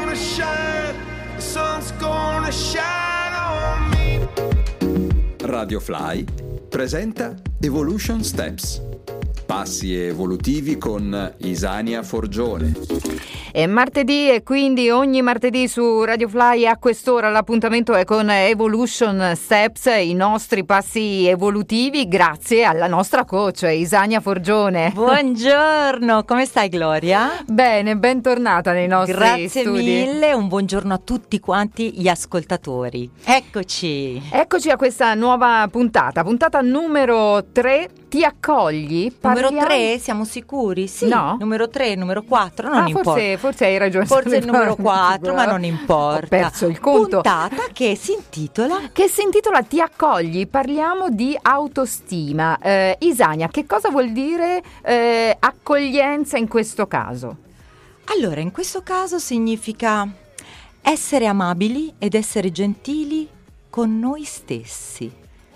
gonna shine, the sun's gonna shine on me. Radio Fly presenta Evolution Steps. Passi evolutivi con Isania Forgione. È martedì e quindi ogni martedì su Radio Fly a quest'ora l'appuntamento è con Evolution Steps, i nostri passi evolutivi, grazie alla nostra coach Isania Forgione. Buongiorno, come stai Gloria? Bene, bentornata nei nostri Grazie studi. mille, un buongiorno a tutti quanti gli ascoltatori. Eccoci Eccoci a questa nuova puntata numero 3. Ti accogli? Numero 3, siamo sicuri? Sì, no? Numero 3, numero 4, non importa. Forse hai ragione. Forse il numero 4, ma non importa. Ho perso il conto. Puntata che si intitola Ti accogli? Parliamo di autostima. Isania, che cosa vuol dire accoglienza in questo caso? Allora, in questo caso significa essere amabili ed essere gentili con noi stessi.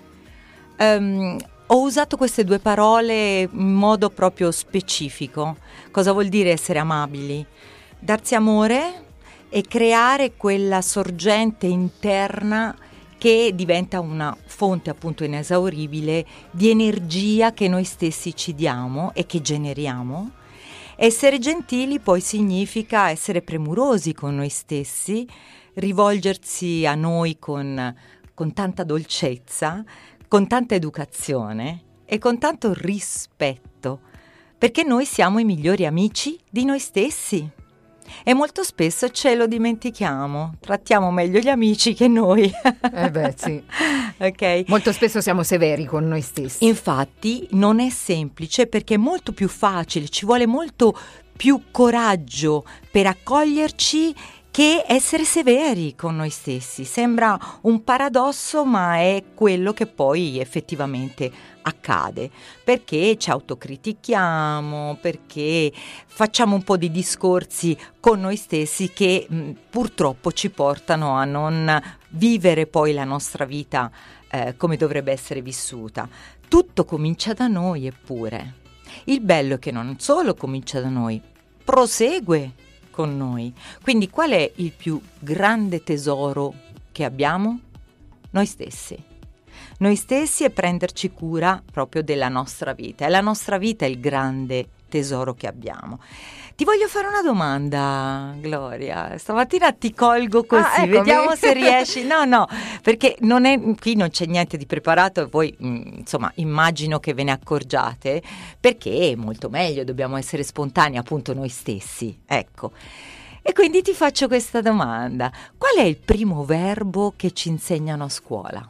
Ho usato queste due parole in modo proprio specifico. Cosa vuol dire essere amabili? Darsi amore e creare quella sorgente interna che diventa una fonte appunto inesauribile di energia che noi stessi ci diamo e che generiamo. Essere gentili poi significa essere premurosi con noi stessi, rivolgersi a noi con tanta dolcezza, con tanta educazione e con tanto rispetto, perché noi siamo i migliori amici di noi stessi e molto spesso ce lo dimentichiamo, trattiamo meglio gli amici che noi. Sì. Okay. Molto spesso siamo severi con noi stessi. Infatti non è semplice, perché è molto più facile, ci vuole molto più coraggio per accoglierci che essere severi con noi stessi. Sembra un paradosso, ma è quello che poi effettivamente accade, perché ci autocritichiamo, perché facciamo un po' di discorsi con noi stessi che purtroppo ci portano a non vivere poi la nostra vita come dovrebbe essere vissuta. Tutto comincia da noi, eppure. Il bello è che non solo comincia da noi, prosegue con noi. Quindi qual è il più grande tesoro che abbiamo? Noi stessi. Noi stessi, e prenderci cura proprio della nostra vita. E la nostra vita è il grande tesoro che abbiamo. Ti voglio fare una domanda, Gloria. Stamattina ti colgo così, eccomi. Vediamo se riesci. No, perché qui non c'è niente di preparato e voi, insomma, immagino che ve ne accorgiate, perché è molto meglio, dobbiamo essere spontanei, appunto noi stessi, ecco. E quindi ti faccio questa domanda. Qual è il primo verbo che ci insegnano a scuola?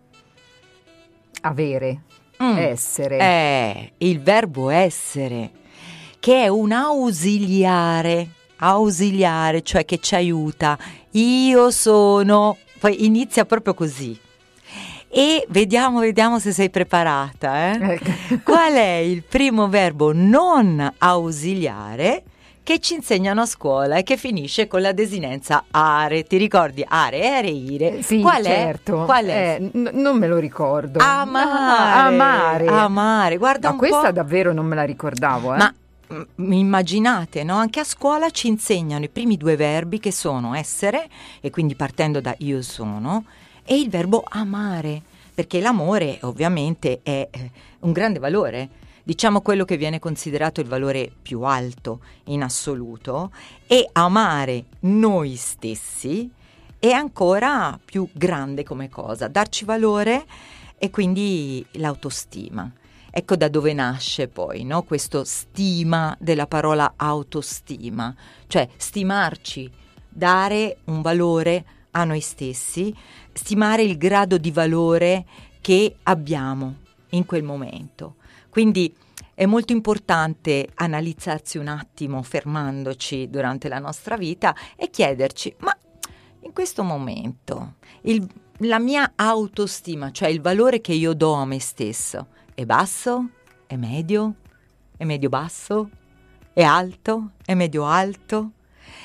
Avere, essere. Il verbo essere, che è un ausiliare, cioè che ci aiuta. Io sono, poi inizia proprio così. E vediamo se sei preparata. Qual è il primo verbo non ausiliare che ci insegnano a scuola e che finisce con la desinenza are? Ti ricordi are, ire? Sì, Qual certo. è? Qual è? Non me lo ricordo. Amare. Guarda un po'. Questa davvero non me la ricordavo. Ma immaginate, no? Anche a scuola ci insegnano i primi due verbi, che sono essere, e quindi partendo da io sono, e il verbo amare, perché l'amore ovviamente è un grande valore, diciamo quello che viene considerato il valore più alto in assoluto, e amare noi stessi è ancora più grande come cosa, darci valore, e quindi l'autostima. Ecco da dove nasce poi, no? Questo stima della parola autostima, cioè stimarci, dare un valore a noi stessi, stimare il grado di valore che abbiamo in quel momento. Quindi è molto importante analizzarsi un attimo, fermandoci durante la nostra vita, e chiederci: ma in questo momento la mia autostima, cioè il valore che io do a me stesso, è basso? È medio? È medio-basso? È alto? È medio-alto?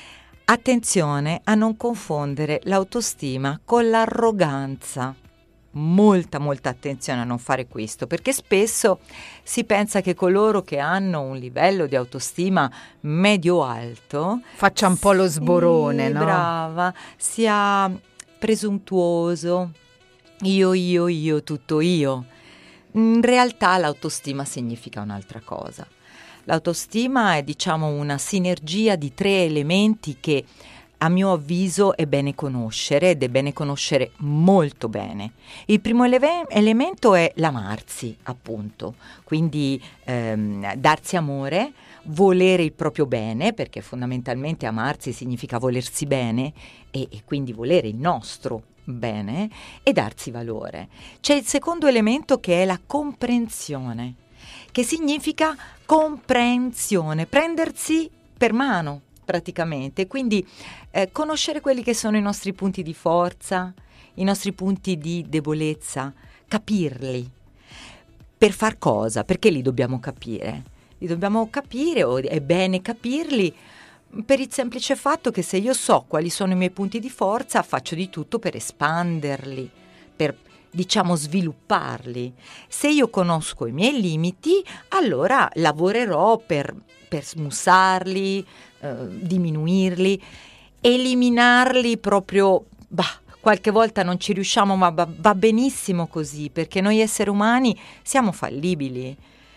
Attenzione a non confondere l'autostima con l'arroganza. molta attenzione a non fare questo, perché spesso si pensa che coloro che hanno un livello di autostima medio-alto faccia un po' lo sborone, no? Brava, sia presuntuoso, io, tutto io. In realtà l'autostima significa un'altra cosa. L'autostima è, diciamo, una sinergia di 3 elementi che a mio avviso è bene conoscere, ed è bene conoscere molto bene. Il primo elemento è l'amarsi, appunto, quindi darsi amore, volere il proprio bene, perché fondamentalmente amarsi significa volersi bene e quindi volere il nostro bene, e darsi valore. C'è il secondo elemento che è la comprensione, che significa comprensione, prendersi per mano praticamente, quindi conoscere quelli che sono i nostri punti di forza, i nostri punti di debolezza, capirli. Per far cosa? Perché li dobbiamo capire? Li dobbiamo capire, o è bene capirli, per il semplice fatto che se io so quali sono i miei punti di forza, faccio di tutto per espanderli, per, diciamo, svilupparli. Se io conosco i miei limiti, allora lavorerò per smussarli, diminuirli, eliminarli proprio, qualche volta non ci riusciamo, ma va benissimo così, perché noi esseri umani siamo fallibili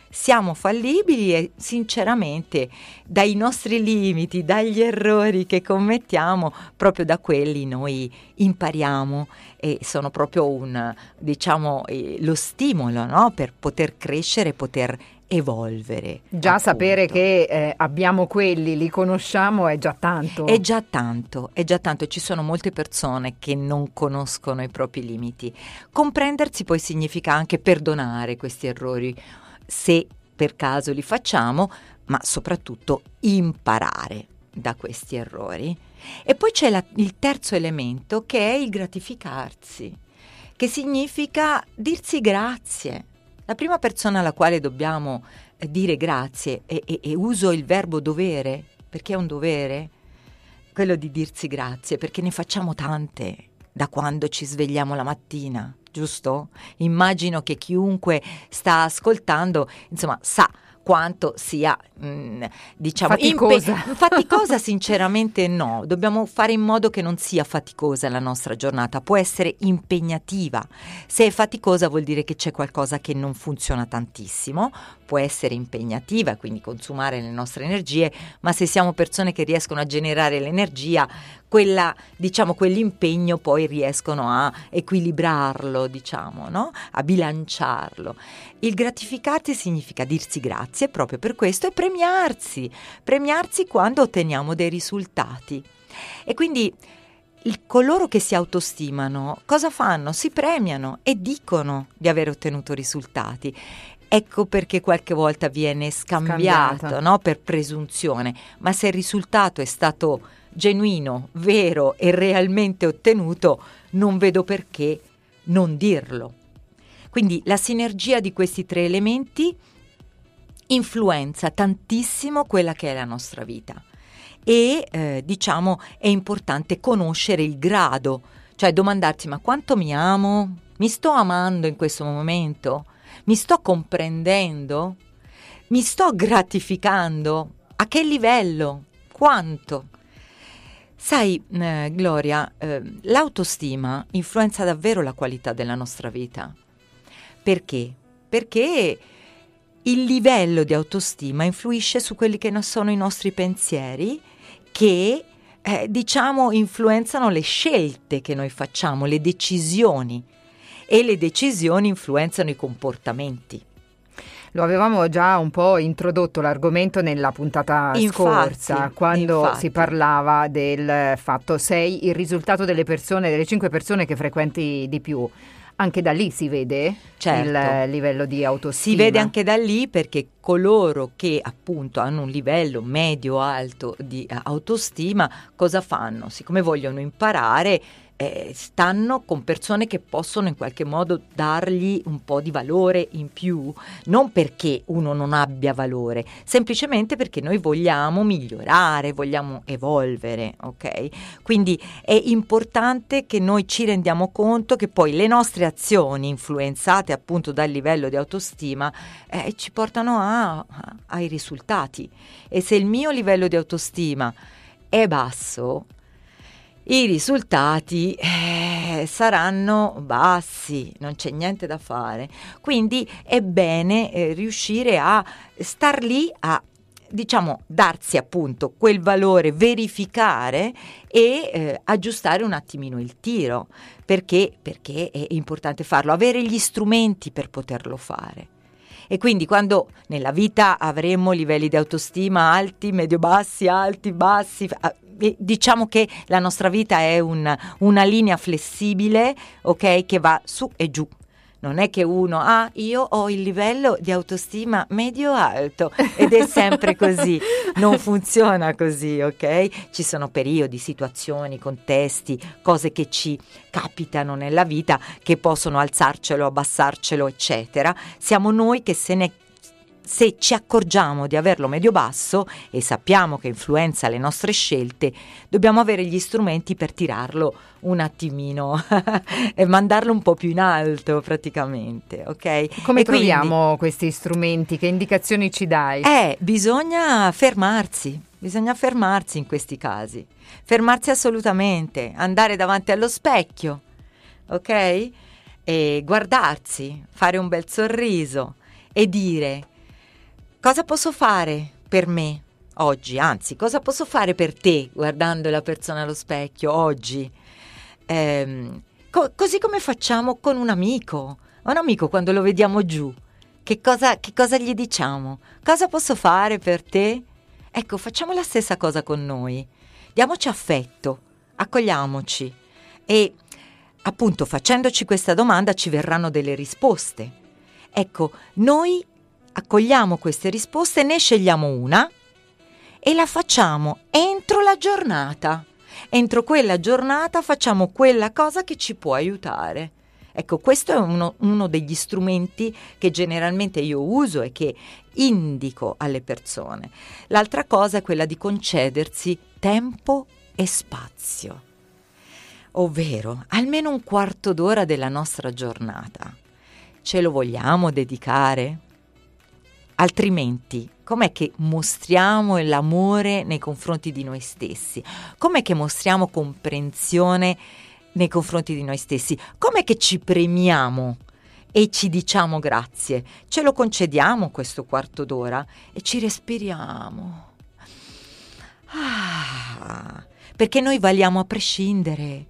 e sinceramente dai nostri limiti, dagli errori che commettiamo, proprio da quelli noi impariamo, e sono proprio lo stimolo, no? Per poter crescere, poter evolvere. Già appunto. Sapere che abbiamo quelli, li conosciamo, è già tanto. È già tanto. Ci sono molte persone che non conoscono i propri limiti. Comprendersi poi significa anche perdonare questi errori, se per caso li facciamo, ma soprattutto imparare da questi errori. E poi c'è il terzo elemento, che è il gratificarsi, che significa dirsi grazie. La prima persona alla quale dobbiamo dire grazie, e uso il verbo dovere, perché è un dovere, quello di dirsi grazie, perché ne facciamo tante da quando ci svegliamo la mattina, giusto? Immagino che chiunque sta ascoltando, insomma, sa quanto sia, faticosa. Faticosa sinceramente no, dobbiamo fare in modo che non sia faticosa la nostra giornata, può essere impegnativa. Se è faticosa vuol dire che c'è qualcosa che non funziona tantissimo, può essere impegnativa, quindi consumare le nostre energie, ma se siamo persone che riescono a generare l'energia, quell'impegno poi riescono a equilibrarlo, no? A bilanciarlo. Il gratificarsi significa dirsi grazie proprio per questo, e premiarsi quando otteniamo dei risultati. E quindi coloro che si autostimano cosa fanno? Si premiano e dicono di aver ottenuto risultati. Ecco perché qualche volta viene scambiato, no? Per presunzione, ma se il risultato è stato genuino, vero e realmente ottenuto, non vedo perché non dirlo. Quindi la sinergia di questi 3 elementi influenza tantissimo quella che è la nostra vita, e è importante conoscere il grado, cioè domandarsi: ma quanto mi amo? Mi sto amando in questo momento? Mi sto comprendendo? Mi sto gratificando? A che livello? Quanto? Sai, Gloria, l'autostima influenza davvero la qualità della nostra vita. Perché? Perché il livello di autostima influisce su quelli che sono i nostri pensieri, che influenzano le scelte che noi facciamo, le decisioni, e le decisioni influenzano i comportamenti. Lo avevamo già un po' introdotto l'argomento nella puntata scorsa, quando si parlava del fatto: sei il risultato delle 5 persone che frequenti di più. Anche da lì si vede il livello di autostima. Si vede anche da lì, perché coloro che appunto hanno un livello medio-alto di autostima cosa fanno? Siccome vogliono imparare, stanno con persone che possono in qualche modo dargli un po' di valore in più, non perché uno non abbia valore, semplicemente perché noi vogliamo migliorare, vogliamo evolvere, ok? Quindi è importante che noi ci rendiamo conto che poi le nostre azioni, influenzate appunto dal livello di autostima, ci portano ai risultati. E se il mio livello di autostima è basso, i risultati saranno bassi, non c'è niente da fare. Quindi è bene riuscire a star lì, a darsi appunto quel valore, verificare e aggiustare un attimino il tiro, perché è importante farlo, avere gli strumenti per poterlo fare. E quindi quando nella vita avremo livelli di autostima alti, medio-bassi, alti, bassi, diciamo che la nostra vita è una linea flessibile, ok, che va su e giù. Non è che uno, io ho il livello di autostima medio-alto ed è sempre così. Non funziona così, ok? Ci sono periodi, situazioni, contesti, cose che ci capitano nella vita che possono alzarcelo, abbassarcelo, eccetera. Siamo noi che se ci accorgiamo di averlo medio-basso e sappiamo che influenza le nostre scelte, dobbiamo avere gli strumenti per tirarlo un attimino e mandarlo un po' più in alto praticamente, ok? Come troviamo questi strumenti? Che indicazioni ci dai? Bisogna fermarsi in questi casi, fermarsi assolutamente, andare davanti allo specchio, ok? E guardarsi, fare un bel sorriso e dire: cosa posso fare per me oggi? Anzi, cosa posso fare per te guardando la persona allo specchio oggi? Così come facciamo con un amico quando lo vediamo giù. Che cosa gli diciamo? Cosa posso fare per te? Ecco, facciamo la stessa cosa con noi. Diamoci affetto, accogliamoci e appunto facendoci questa domanda ci verranno delle risposte. Ecco, noi accogliamo queste risposte, ne scegliamo una e la facciamo entro la giornata. Entro quella giornata facciamo quella cosa che ci può aiutare. Ecco, questo è uno degli strumenti che generalmente io uso e che indico alle persone. L'altra cosa è quella di concedersi tempo e spazio, ovvero almeno un quarto d'ora della nostra giornata. Ce lo vogliamo dedicare? Altrimenti, com'è che mostriamo l'amore nei confronti di noi stessi? Com'è che mostriamo comprensione nei confronti di noi stessi? Com'è che ci premiamo e ci diciamo grazie? Ce lo concediamo questo quarto d'ora e ci respiriamo. Perché noi valiamo a prescindere.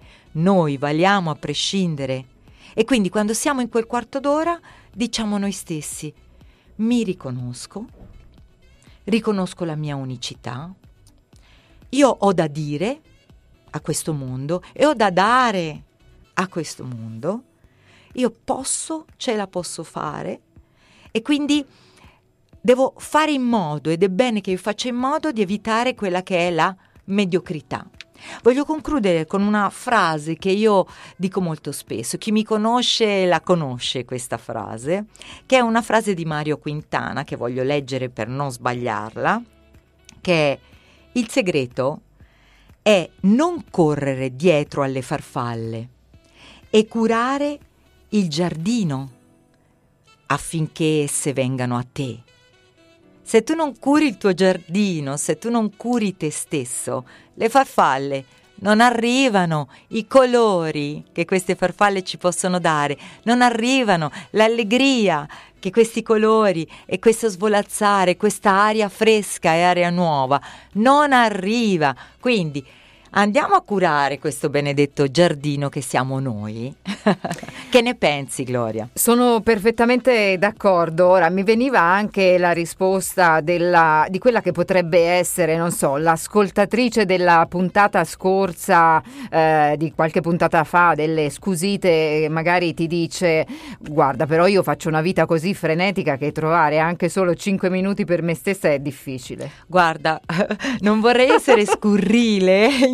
E quindi quando siamo in quel quarto d'ora diciamo a noi stessi: mi riconosco la mia unicità, io ho da dire a questo mondo e ho da dare a questo mondo, io ce la posso fare e quindi devo fare in modo, ed è bene che io faccia in modo di evitare quella che è la mediocrità. Voglio concludere con una frase che io dico molto spesso. Chi mi conosce la conosce questa frase, che è una frase di Mario Quintana, che voglio leggere per non sbagliarla, che è: il segreto è non correre dietro alle farfalle e curare il giardino affinché esse vengano a te. Se tu non curi il tuo giardino, se tu non curi te stesso, le farfalle non arrivano, i colori che queste farfalle ci possono dare, non arrivano, l'allegria che questi colori e questo svolazzare, questa aria fresca e aria nuova non arriva. Quindi andiamo a curare questo benedetto giardino che siamo noi. Che ne pensi, Gloria? Sono perfettamente d'accordo. Ora mi veniva anche la risposta di quella che potrebbe essere, non so, l'ascoltatrice della puntata scorsa, di qualche puntata fa, delle Scusite, magari ti dice: guarda, però io faccio una vita così frenetica che trovare anche solo 5 minuti per me stessa è difficile. Guarda, non vorrei essere scurrile in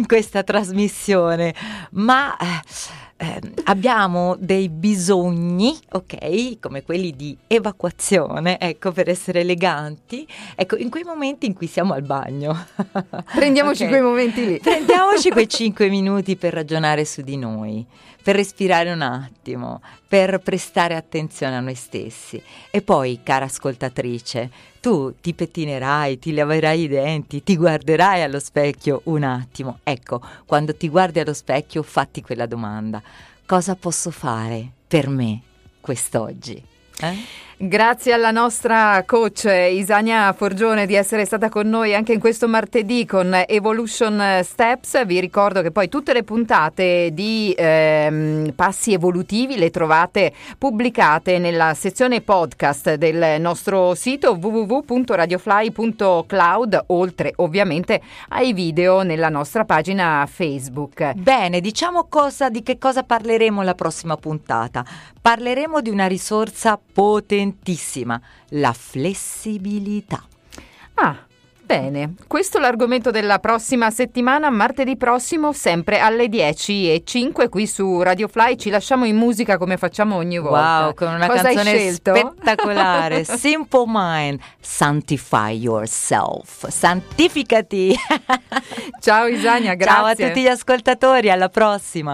questa trasmissione, ma abbiamo dei bisogni, ok, come quelli di evacuazione, ecco, per essere eleganti, ecco, in quei momenti in cui siamo al bagno. Prendiamoci quei momenti lì. Prendiamoci quei 5 minuti per ragionare su di noi, per respirare un attimo, per prestare attenzione a noi stessi. E poi, cara ascoltatrice, tu ti pettinerai, ti laverai i denti, ti guarderai allo specchio un attimo. Ecco, quando ti guardi allo specchio, fatti quella domanda: cosa posso fare per me quest'oggi? Grazie alla nostra coach Isania Forgione di essere stata con noi anche in questo martedì con Evolution Steps. Vi ricordo che poi tutte le puntate di passi evolutivi le trovate pubblicate nella sezione podcast del nostro sito www.radiofly.cloud, oltre ovviamente ai video nella nostra pagina Facebook. Bene, diciamo di che cosa parleremo la prossima puntata. Parleremo di una risorsa potentissima, la flessibilità. Bene, questo è l'argomento della prossima settimana, martedì prossimo, sempre alle 10:05 qui su Radio Fly. Ci lasciamo in musica come facciamo ogni volta. Wow, con una Cosa canzone spettacolare. Simple Mind, Sanctify Yourself. Santificati. Ciao Isania, grazie. Ciao a tutti gli ascoltatori, alla prossima.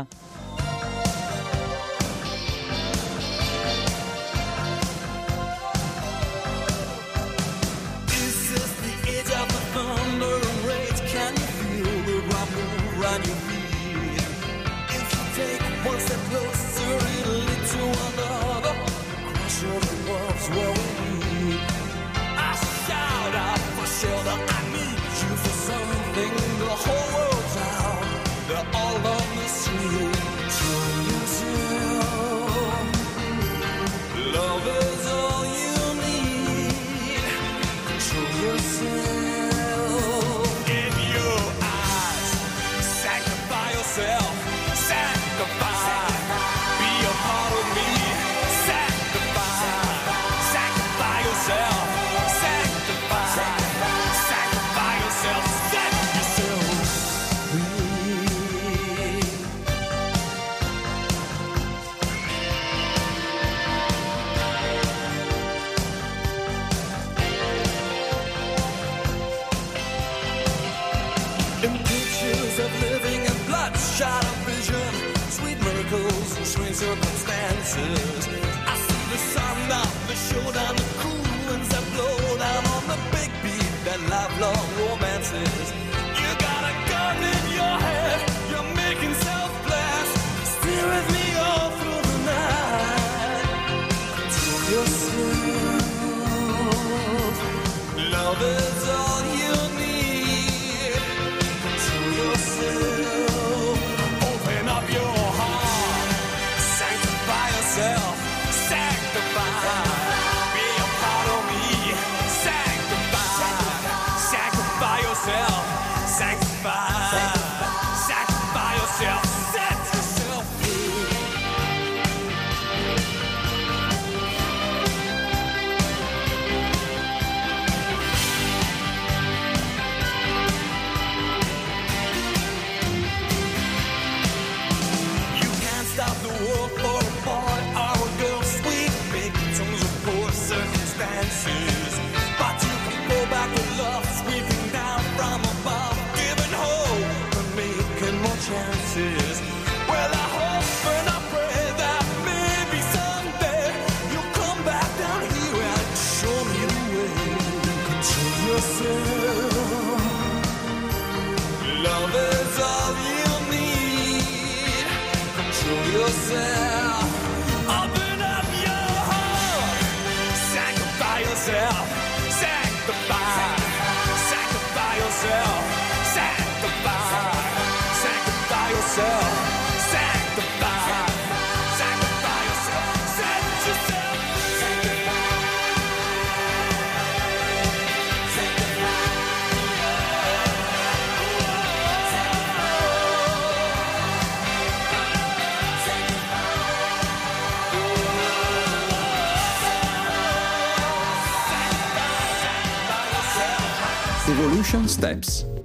Circumstances. I see the sun up the showdown, the cool winds that blow down on the big beat, that lifelong romances. You got a gun in your head, you're making self-blast. Stay with me all through the night. Control yourself. Love is all you need. Control yourself. Open up your heart. Sanctify yourself. Sanctify. Be a part of me. Sanctify. Sanctify yourself. Sanctify. Sanctify yourself. Set yourself free. You can't stop the world for a boy or a girl, sweet big tones of poor circumstances. But you can go back to love, sweeping down from above, giving hope and making more chances. Well, I hope and I pray that maybe someday you'll come back down here and show me the way. Control yourself. Love is all you need. Control yourself. Open up your heart. Sanctify yourself. Sanctify. Sanctify yourself. Sanctify. Sanctify yourself. Sanctify. Sanctify yourself. Set yourself free. Evolution Steps.